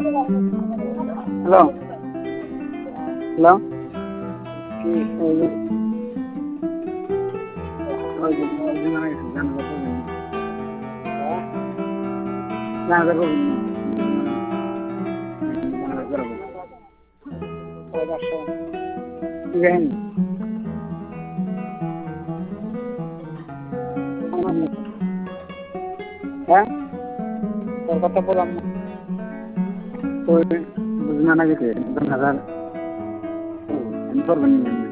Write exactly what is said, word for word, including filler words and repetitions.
hello hello কি হ্যাঁ তোর কথা বললাম না বুঝনা না গেছে হাজার করবেন